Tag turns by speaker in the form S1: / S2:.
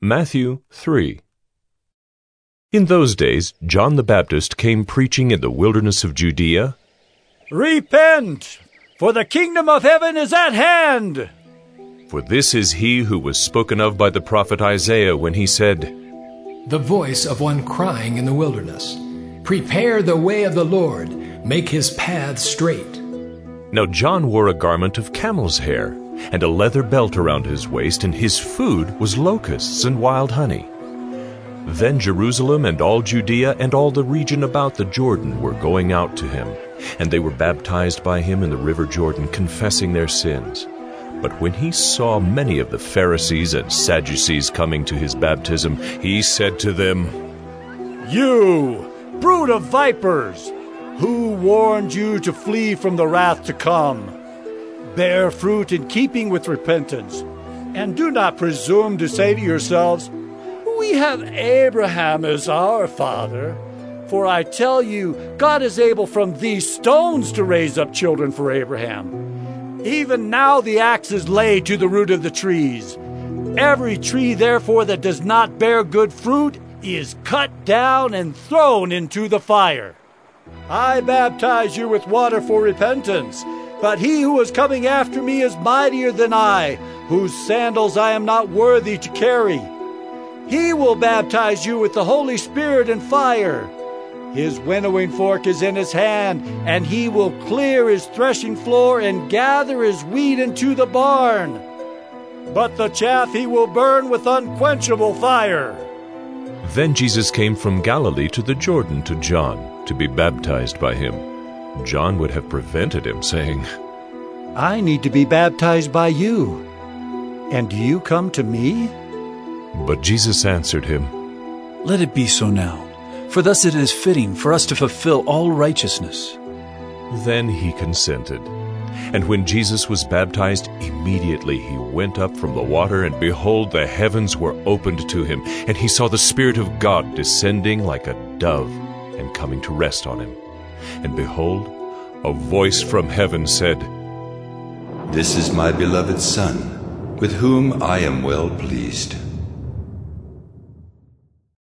S1: Matthew 3. In those days, John the Baptist came preaching in the wilderness of Judea,
S2: "Repent, for the kingdom of heaven is at hand."
S1: For this is he who was spoken of by the prophet Isaiah when he said,
S3: "The voice of one crying in the wilderness, prepare the way of the Lord, make his paths straight."
S1: Now John wore a garment of camel's hair, and a leather belt around his waist, and his food was locusts and wild honey. Then Jerusalem and all Judea and all the region about the Jordan were going out to him, and they were baptized by him in the river Jordan, confessing their sins. But when he saw many of the Pharisees and Sadducees coming to his baptism, he said to them,
S2: "You, brood of vipers, who warned you to flee from the wrath to come? Bear fruit in keeping with repentance, and do not presume to say to yourselves, 'We have Abraham as our father.' For I tell you, God is able from these stones to raise up children for Abraham. Even now the axe is laid to the root of the trees. Every tree, therefore, that does not bear good fruit is cut down and thrown into the fire. I baptize you with water for repentance, but he who is coming after me is mightier than I, whose sandals I am not worthy to carry. He will baptize you with the Holy Spirit and fire. His winnowing fork is in his hand, and he will clear his threshing floor and gather his wheat into the barn. But the chaff he will burn with unquenchable fire."
S1: Then Jesus came from Galilee to the Jordan to John to be baptized by him. John would have prevented him, saying,
S2: "I need to be baptized by you, and do you come to me?"
S1: But Jesus answered him,
S4: "Let it be so now, for thus it is fitting for us to fulfill all righteousness."
S1: Then he consented. And when Jesus was baptized, immediately he went up from the water, and behold, the heavens were opened to him, and he saw the Spirit of God descending like a dove and coming to rest on him. And behold, a voice from heaven said,
S5: "This is my beloved Son, with whom I am well pleased."